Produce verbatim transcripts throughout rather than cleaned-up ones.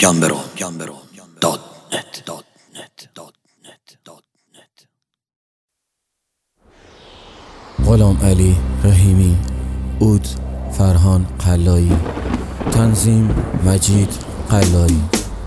گمبرو دات نت دات نت دات نت دات نت. غلام علی رحیمی، عود فرهان قلایی، تنظیم مجید قلایی.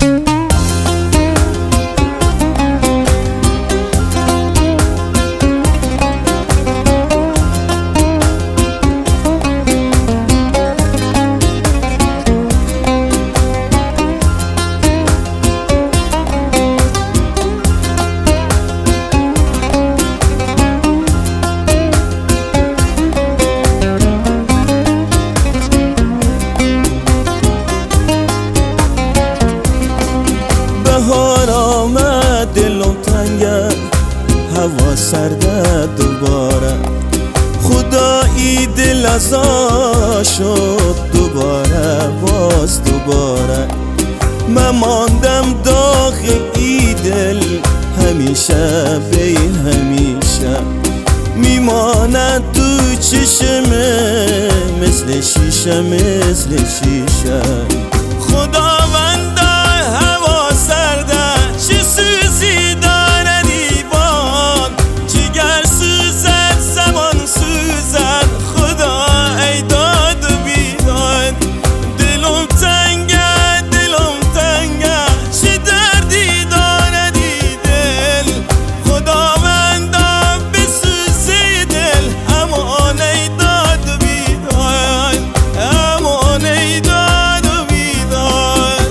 بهار آمد دلم تنگه، هوا سرده دوباره، خدایی دل ازا شد دوباره باز دوباره. من ماندم داغ ای دل همیشه بی همیشه، میماند تو چشمه مثل شیشه مثل شیشه. خداوند هوا سرده چه سوزی داره دیوان، جگر سوزد زمان سوزد، خدا ای داد و بیداد. دلم تنگه دلم تنگه چه دردی داره دی دل، خداوند بسوزه دل امان ای داد و بیداد، امان ای داد و بیداد.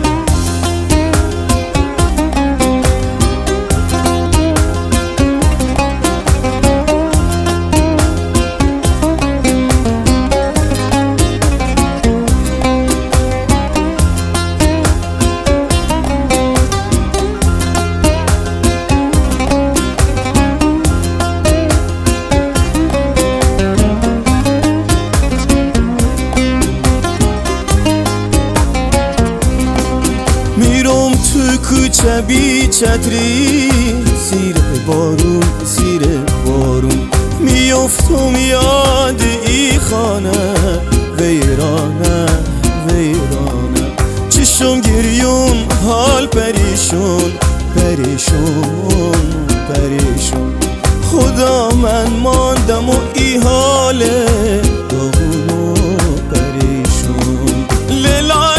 میرم تو کوچه بی چتری، زیر بارون زیر بارون، میافتم یاد ای خانه ویرانه ویرانه. چشم گریون حال پریشون پریشون پریشون، خدا من ماندم و ای حال داغون و پریشون. لیلا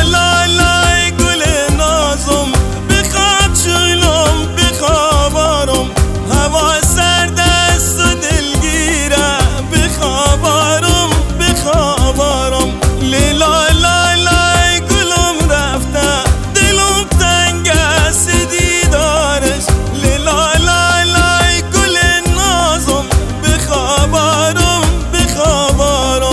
بخابارم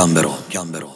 گم برو